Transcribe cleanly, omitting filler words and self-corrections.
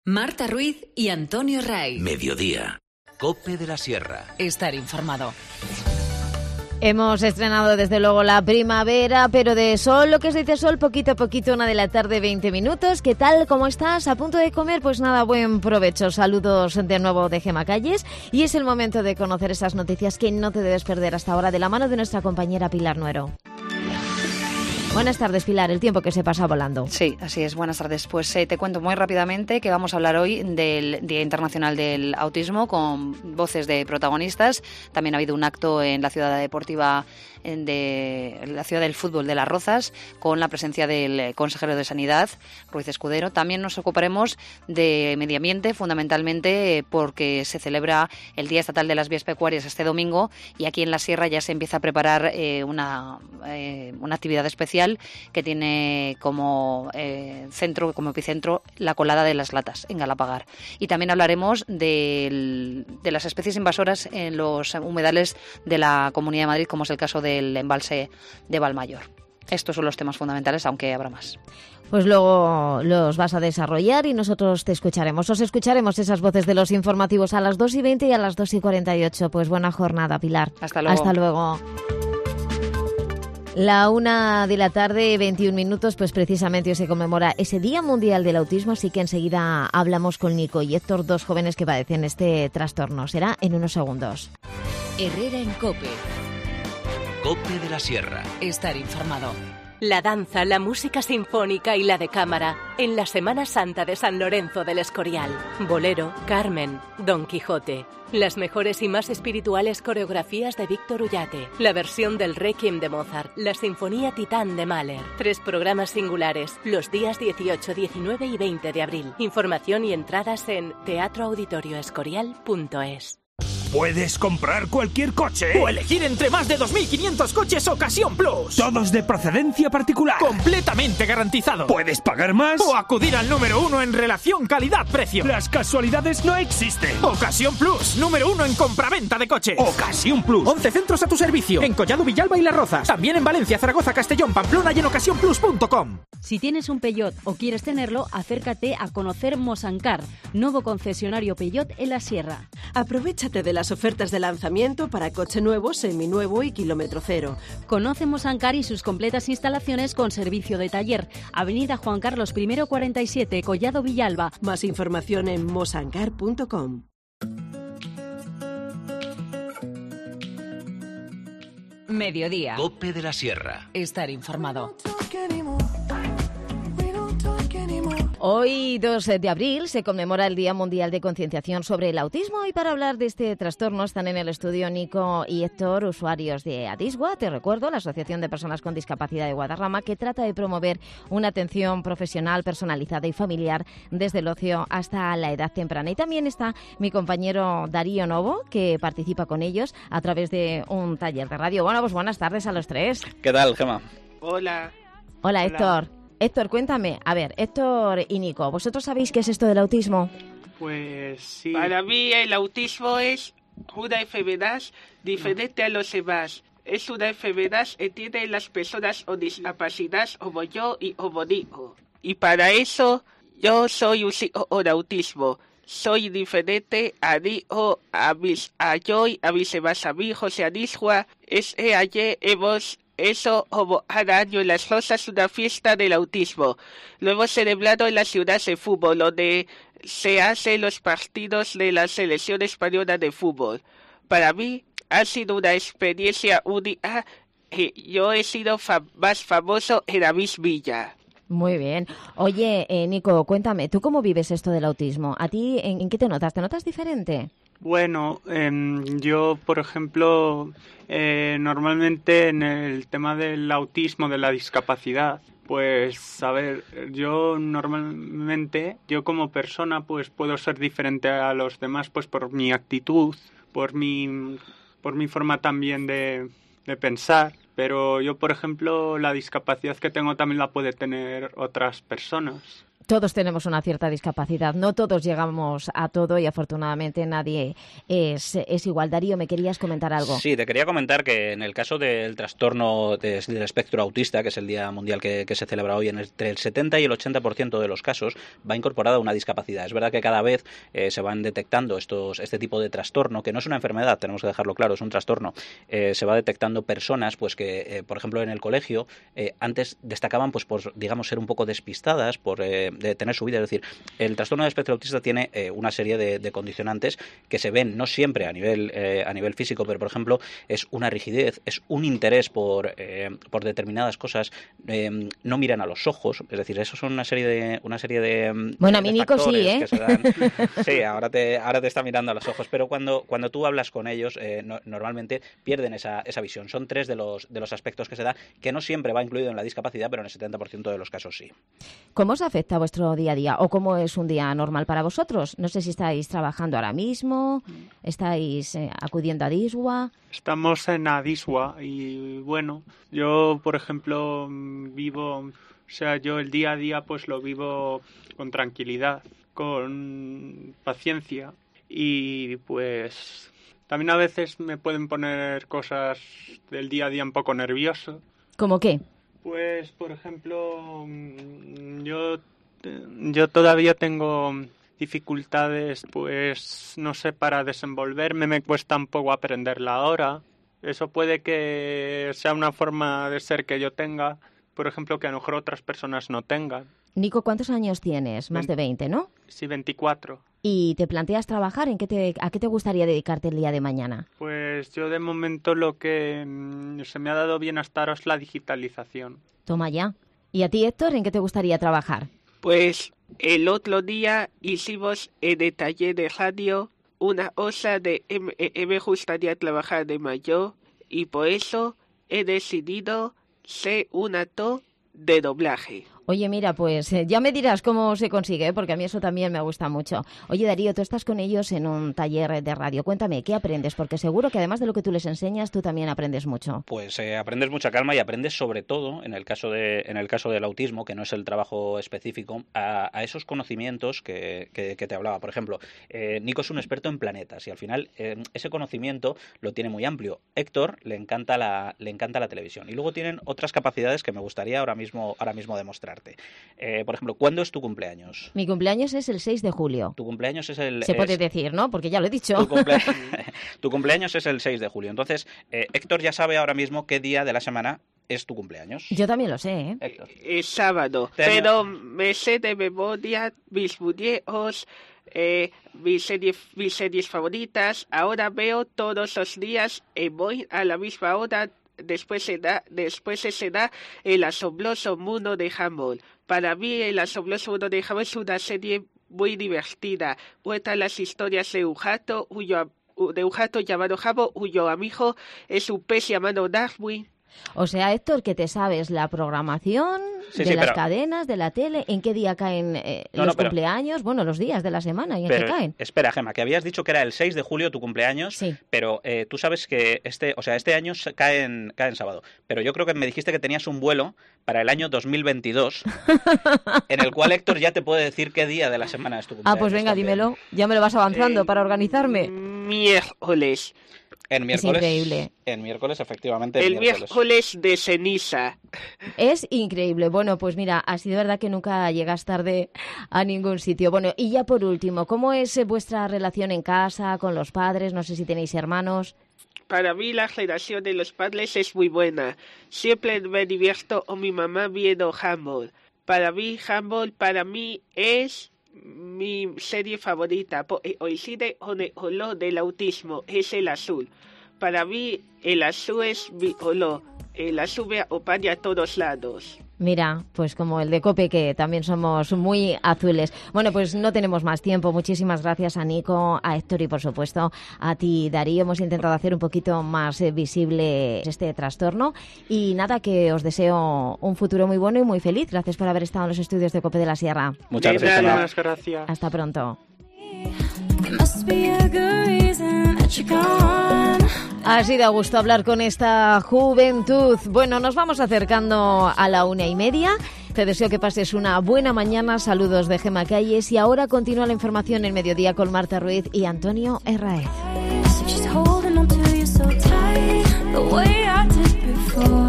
Marta Ruiz y Antonio Ray. Mediodía. COPE de la Sierra. Estar informado. Hemos estrenado desde luego la primavera, pero de sol, lo que se dice sol, poquito a poquito, 1 de la tarde, 20 minutos. ¿Qué tal? ¿Cómo estás? ¿A punto de comer? Pues nada, buen provecho. Saludos de nuevo de Gema Calles. Y es el momento de conocer esas noticias que no te debes perder hasta ahora, de la mano de nuestra compañera Pilar Nuero. Buenas tardes, Pilar. El tiempo que se pasa volando. Sí, así es. Buenas tardes. Pues te cuento muy rápidamente que vamos a hablar hoy del Día Internacional del Autismo con voces de protagonistas. También ha habido un acto en la ciudad deportiva de la ciudad del fútbol de Las Rozas con la presencia del consejero de Sanidad, Ruiz Escudero. También nos ocuparemos de medio ambiente, fundamentalmente porque se celebra el Día Estatal de las Vías Pecuarias este domingo y aquí en la Sierra ya se empieza a preparar una actividad especial que tiene como centro, como epicentro, la colada de las latas en Galapagar. Y también hablaremos de las especies invasoras en los humedales de la Comunidad de Madrid, como es el caso del embalse de Valmayor. Estos son los temas fundamentales, aunque habrá más. Pues luego los vas a desarrollar y nosotros te escucharemos. Os escucharemos esas voces de los informativos a las 2:20 y a las 2:48. Pues buena jornada, Pilar. Hasta luego. Hasta luego. La 1 de la tarde, 21 minutos, pues precisamente hoy se conmemora ese Día Mundial del Autismo, así que enseguida hablamos con Nico y Héctor, dos jóvenes que padecen este trastorno. Será en unos segundos. Herrera en COPE. COPE de la Sierra. Estar informado. La danza, la música sinfónica y la de cámara en la Semana Santa de San Lorenzo del Escorial. Bolero, Carmen, Don Quijote. Las mejores y más espirituales coreografías de Víctor Ullate. La versión del Requiem de Mozart. La Sinfonía Titán de Mahler. 3 programas singulares. Los días 18, 19 y 20 de abril. Información y entradas en teatroauditorioescorial.es. Puedes comprar cualquier coche o elegir entre más de 2.500 coches Ocasión Plus. Todos de procedencia particular. Completamente garantizado. ¿Puedes pagar más? O acudir al número 1 en relación calidad-precio. Las casualidades no existen. Ocasión Plus, número 1 en compraventa de coches. Ocasión Plus. 11 centros a tu servicio. En Collado Villalba y Las Rozas. También en Valencia, Zaragoza, Castellón, Pamplona y en ocasiónplus.com. Si tienes un Peugeot o quieres tenerlo, acércate a conocer Mosancar, nuevo concesionario Peugeot en la Sierra. Aprovechate de las ofertas de lanzamiento para coche nuevo, seminuevo y kilómetro cero. Conoce Mosancar y sus completas instalaciones con servicio de taller. Avenida Juan Carlos I 47, Collado Villalba. Más información en mosancar.com. Mediodía. COPE de la Sierra. Estar informado. Hoy, 2 de abril, se conmemora el Día Mundial de Concienciación sobre el Autismo y para hablar de este trastorno están en el estudio Nico y Héctor, usuarios de Adiswa, te recuerdo, la Asociación de Personas con Discapacidad de Guadarrama, que trata de promover una atención profesional, personalizada y familiar desde el ocio hasta la edad temprana. Y también está mi compañero Darío Novo, que participa con ellos a través de un taller de radio. Bueno, pues buenas tardes a los tres. ¿Qué tal, Gema? Hola. Hola, Héctor. Héctor, cuéntame. A ver, Héctor y Nico, ¿vosotros sabéis qué es esto del autismo? Pues sí. Para mí el autismo es una enfermedad diferente a los demás. Es una enfermedad que tienen las personas con discapacidad como yo y como Nico. Y para eso yo soy un chico con autismo. Soy diferente a Nico, a Joy, a mis demás amigos y a Niswa. Ayer hemos eso como cada año en Las Rozas una fiesta del autismo. Lo hemos celebrado en la ciudad de fútbol, donde se hacen los partidos de la selección española de fútbol. Para mí ha sido una experiencia única y yo he sido más famoso en la Miss Villa. Muy bien. Oye, Nico, cuéntame, ¿tú cómo vives esto del autismo? ¿A ti en qué te notas? ¿Te notas diferente? Bueno, yo, por ejemplo, normalmente en el tema del autismo, de la discapacidad, pues, a ver, yo normalmente, yo como persona, pues puedo ser diferente a los demás, pues por mi actitud, por mi forma también de pensar. Pero yo, por ejemplo, la discapacidad que tengo también la puede tener otras personas. Todos tenemos una cierta discapacidad, no todos llegamos a todo y afortunadamente nadie es igual. Darío, ¿me querías comentar algo? Sí, te quería comentar que en el caso del trastorno del espectro autista, que es el Día Mundial que se celebra hoy, entre el 70 y el 80% de los casos va incorporada una discapacidad. Es verdad que cada vez se van detectando este tipo de trastorno, que no es una enfermedad, tenemos que dejarlo claro, es un trastorno. Se va detectando personas pues que, por ejemplo, en el colegio antes destacaban pues por, digamos, ser un poco despistadas, por de tener su vida. Es decir, el trastorno del espectro autista tiene una serie de condicionantes que se ven no siempre a nivel físico, pero por ejemplo es una rigidez, es un interés por determinadas cosas, no miran a los ojos, es decir, eso son una serie de bueno, a mí Nico sí, que se dan. Sí, ahora te está mirando a los ojos, pero cuando tú hablas con ellos normalmente pierden esa visión. Son 3 de los aspectos que se da, que no siempre va incluido en la discapacidad, pero en el 70% de los casos sí. ¿Cómo os afecta vuestro día a día o cómo es un día normal para vosotros? No sé si estáis trabajando ahora mismo, estáis acudiendo a Adisua. Estamos en Adisua y bueno, yo por ejemplo yo el día a día pues lo vivo con tranquilidad, con paciencia y pues también a veces me pueden poner cosas del día a día un poco nervioso. ¿Cómo qué? Pues por ejemplo yo todavía tengo dificultades, pues no sé, para desenvolverme, me cuesta un poco aprender la hora. Eso puede que sea una forma de ser que yo tenga, por ejemplo, que a lo mejor otras personas no tengan. Nico, ¿cuántos años tienes? Más de 20, ¿no? Sí, 24. ¿Y te planteas trabajar? ¿A qué te gustaría dedicarte el día de mañana? Pues yo de momento lo que se me ha dado bien hasta ahora es la digitalización. Toma ya. ¿Y a ti, Héctor, en qué te gustaría trabajar? Pues el otro día hicimos en el taller de radio una cosa de me gustaría trabajar de mayor y por eso he decidido ser un actor de doblaje. Oye, mira, pues ya me dirás cómo se consigue, porque a mí eso también me gusta mucho. Oye, Darío, tú estás con ellos en un taller de radio. Cuéntame, ¿qué aprendes? Porque seguro que además de lo que tú les enseñas, tú también aprendes mucho. Pues aprendes mucha calma y aprendes sobre todo, en el caso del autismo, que no es el trabajo específico, a esos conocimientos que te hablaba. Por ejemplo, Nico es un experto en planetas y al final ese conocimiento lo tiene muy amplio. Héctor le encanta la televisión y luego tienen otras capacidades que me gustaría ahora mismo demostrar. Por ejemplo, ¿cuándo es tu cumpleaños? Mi cumpleaños es el 6 de julio. Tu cumpleaños es el... Se puede decir, ¿no? Porque ya lo he dicho. Tu cumpleaños es el 6 de julio. Entonces, Héctor ya sabe ahora mismo qué día de la semana es tu cumpleaños. Yo también lo sé, ¿eh? Héctor. Es sábado, pero me sé de memoria mis muñecos, mis series favoritas. Ahora veo todos los días y voy a la misma hora. Después se da El asombroso mundo de Gumball. Para mí El asombroso mundo de Gumball es una serie muy divertida. Cuentan las historias de un gato llamado Gumball, cuyo amigo es un pez llamado Darwin. O sea, Héctor, que te sabes la programación las cadenas, de la tele, en qué día caen los cumpleaños, bueno, los días de la semana y en qué caen. Espera, Gemma, que habías dicho que era el 6 de julio tu cumpleaños, sí. Pero tú sabes que este año cae en sábado, pero yo creo que me dijiste que tenías un vuelo para el año 2022, en el cual Héctor ya te puede decir qué día de la semana es tu cumpleaños. Ah, pues venga, dímelo, ya me lo vas avanzando para organizarme. Miércoles. En miércoles, es increíble. En miércoles, efectivamente. El miércoles de ceniza. Es increíble. Bueno, pues mira, ha sido verdad que nunca llegas tarde a ningún sitio. Bueno, y ya por último, ¿cómo es vuestra relación en casa, con los padres? No sé si tenéis hermanos. Para mí la relación de los padres es muy buena. Siempre me divierto con mi mamá viendo Gumball. Para mí, Gumball es mi serie favorita. Coincide con el color del autismo, es el azul. Para mí el azul es mi color. El azul me acompaña a todos lados. Mira, pues como el de COPE, que también somos muy azules. Bueno, pues no tenemos más tiempo. Muchísimas gracias a Nico, a Héctor y por supuesto a ti, Darío. Hemos intentado hacer un poquito más visible este trastorno. Y nada, que os deseo un futuro muy bueno y muy feliz. Gracias por haber estado en los estudios de COPE de la Sierra. Muchas gracias. Hasta pronto. Así da gusto hablar con esta juventud. Bueno, nos vamos acercando a la 1:30. Te deseo que pases una buena mañana. Saludos de Gemma Calles. Y ahora continúa la información en Mediodía con Marta Ruiz y Antonio Herráez.